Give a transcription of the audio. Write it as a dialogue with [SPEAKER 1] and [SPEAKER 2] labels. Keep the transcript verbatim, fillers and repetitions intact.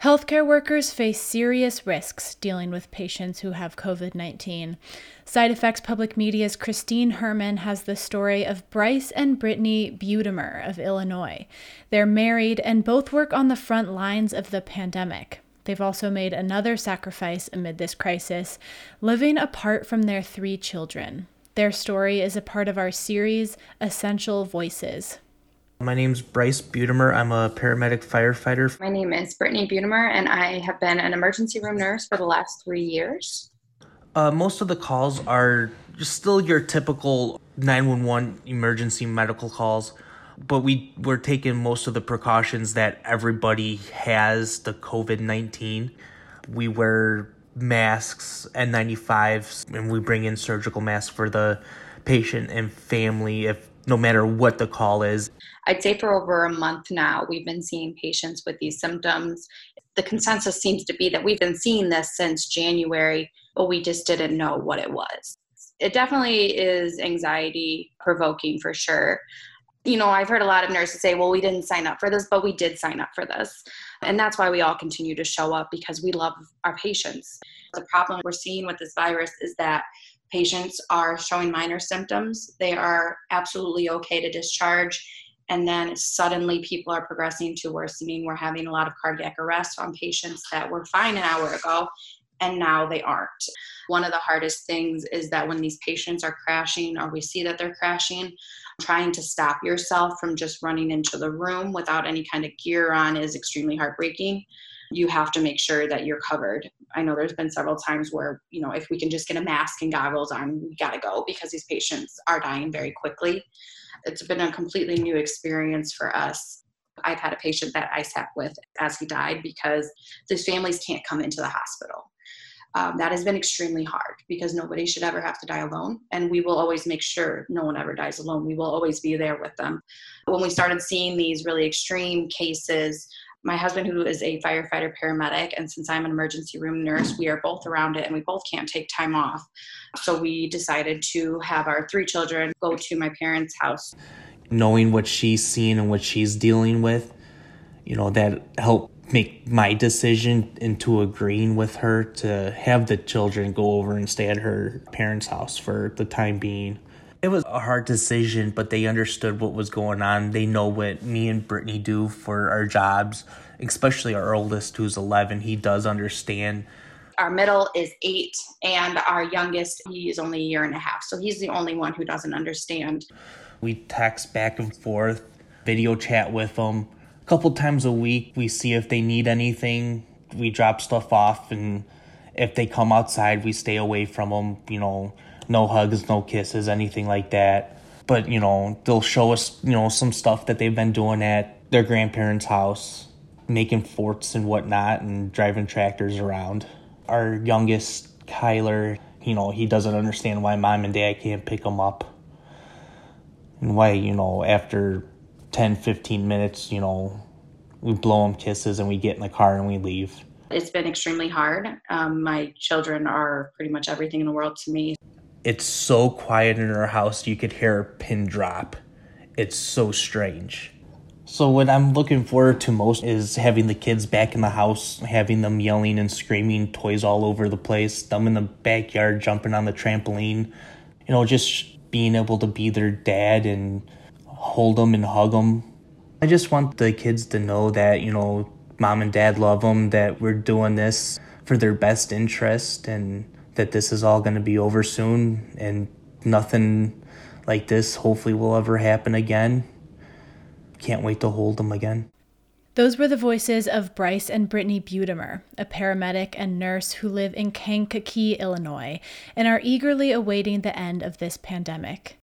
[SPEAKER 1] Healthcare workers face serious risks dealing with patients who have covid nineteen. Side Effects Public Media's Christine Herman has the story of Bryce and Brittany Budemer of Illinois. They're married and both work on the front lines of the pandemic. They've also made another sacrifice amid this crisis, living apart from their three children. Their story is a part of our series, Essential Voices.
[SPEAKER 2] My name's Bryce Budemer. I'm a paramedic firefighter.
[SPEAKER 3] My name is Brittany Budemer, and I have been an emergency room nurse for the last three years.
[SPEAKER 2] Uh, most of the calls are just still your typical nine one one emergency medical calls, but we, we're taking most of the precautions that everybody has the covid nineteen. We wear masks, N ninety-fives, and we bring in surgical masks for the patient and family if no matter what the call is.
[SPEAKER 3] I'd say for over a month now, we've been seeing patients with these symptoms. The consensus seems to be that we've been seeing this since January, but we just didn't know what it was. It definitely is anxiety provoking for sure. You know, I've heard a lot of nurses say, well, we didn't sign up for this, but we did sign up for this. And that's why we all continue to show up, because we love our patients. The problem we're seeing with this virus is that patients are showing minor symptoms. They are absolutely okay to discharge. And then suddenly people are progressing to worsening. We're having a lot of cardiac arrest on patients that were fine an hour ago, and now they aren't. One of the hardest things is that when these patients are crashing, or we see that they're crashing, trying to stop yourself from just running into the room without any kind of gear on is extremely heartbreaking. You have to make sure that you're covered. I know there's been several times where, you know, if we can just get a mask and goggles on, we gotta go, because these patients are dying very quickly. It's been a completely new experience for us. I've had a patient that I sat with as he died because his families can't come into the hospital. Um, that has been extremely hard, because nobody should ever have to die alone. And we will always make sure no one ever dies alone. We will always be there with them. When we started seeing these really extreme cases, my husband, who is a firefighter paramedic, and since I'm an emergency room nurse, we are both around it and we both can't take time off. So we decided to have our three children go to my parents' house.
[SPEAKER 2] Knowing what she's seen and what she's dealing with, you know, that helped make my decision into agreeing with her to have the children go over and stay at her parents' house for the time being. It was a hard decision, but they understood what was going on. They know what me and Brittany do for our jobs, especially our oldest, who's eleven. He does understand.
[SPEAKER 3] Our middle is eight, and our youngest, he is only a year and a half. So he's the only one who doesn't understand.
[SPEAKER 2] We text back and forth, video chat with them. A couple times a week, we see if they need anything. We drop stuff off, and if they come outside, we stay away from them, you know. No hugs, no kisses, anything like that. But, you know, they'll show us, you know, some stuff that they've been doing at their grandparents' house, making forts and whatnot and driving tractors around. Our youngest, Kyler, you know, he doesn't understand why mom and dad can't pick him up. And why, you know, after ten, fifteen minutes, you know, we blow him kisses and we get in the car and we leave.
[SPEAKER 3] It's been extremely hard. Um, my children are pretty much everything in the world to me.
[SPEAKER 2] It's so quiet in our house, you could hear a pin drop. It's so strange. So what I'm looking forward to most is having the kids back in the house, having them yelling and screaming, toys all over the place, them in the backyard jumping on the trampoline. You know, just being able to be their dad and hold them and hug them. I just want the kids to know that, you know, mom and dad love them, that we're doing this for their best interest, and that this is all going to be over soon, and nothing like this hopefully will ever happen again. Can't wait to hold them again.
[SPEAKER 1] Those were the voices of Bryce and Brittany Budemer, a paramedic and nurse who live in Kankakee, Illinois, and are eagerly awaiting the end of this pandemic.